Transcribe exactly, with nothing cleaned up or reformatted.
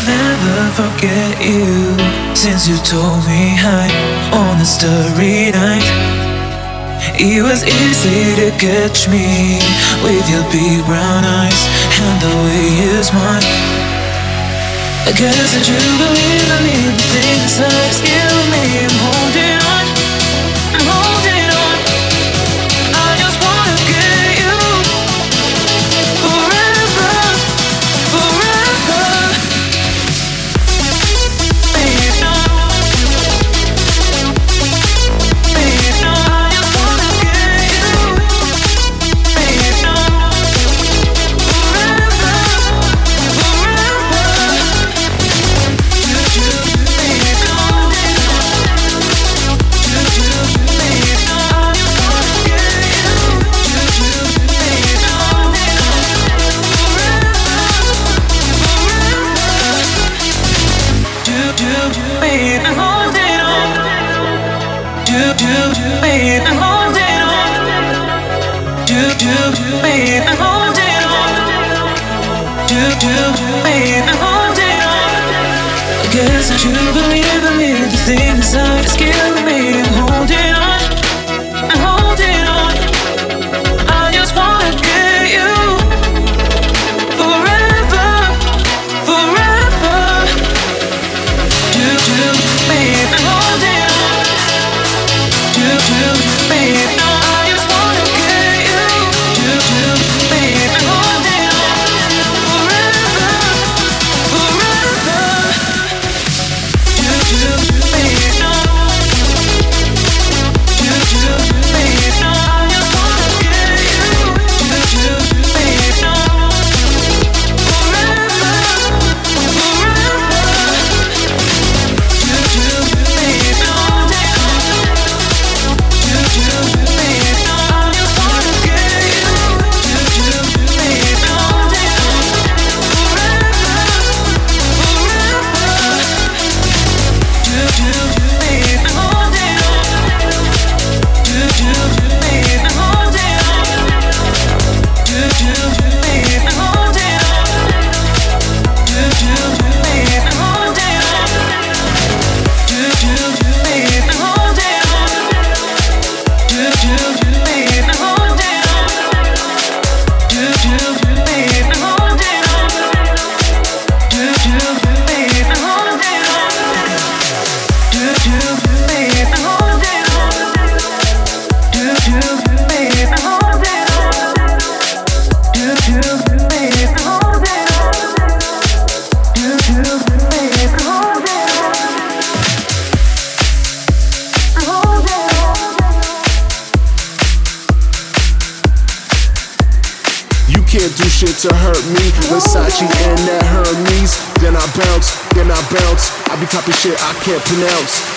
never forget you since you told me hi on the starry night. It was easy to catch me with your big brown eyes and the way you smile. I guess that you believe in me, the things that scare me. I'm holding on, I'm holding on. I just wanna get you forever, forever. Please don't, please don't. I just wanna get you, please don't, forever, forever. You, you, please don't, you, you, please don't. I just wanna get you, you, you, please don't, forever, forever. You, you, please, I'm holding on. You, you, please, I'm holding on. You, you, please, I'm holding on. You, you, please, I'm holding on. I guess that you believe in me, the things that scare me. I'm holding on, I'm holding on. I just wanna get you forever, forever. You, you, please, I'm holding on. You, you, please, no, I just wanna get you. You, you, please, I'm holding on. Forever, forever. You, you, please, no. You, you, please, no, I just wanna get you. You, you, please, no. Forever, forever. You, you, please, no. You, you, please, no, I just wanna get you. You, you, please, no. Forever, forever. You, you, please, I'm holding on. You, you, please, I'm holding on. You, you, please, I'm holding on. You, you, please, I'm holding on. You, you, please, I'm holding on. You, you, please, I'm holding on. You, you, please, I'm holding on. You, you, please, I'm holding on. You, you, please, I'm holding on. You, you, please, I'm holding on. You, you, please, I'm holding on. You, you, please, I'm holding on. I'm holding on. You can't do shit to hurt me. Versace and that Hermes. Then I bounce, then I bounce. I be copying shit I can't pronounce.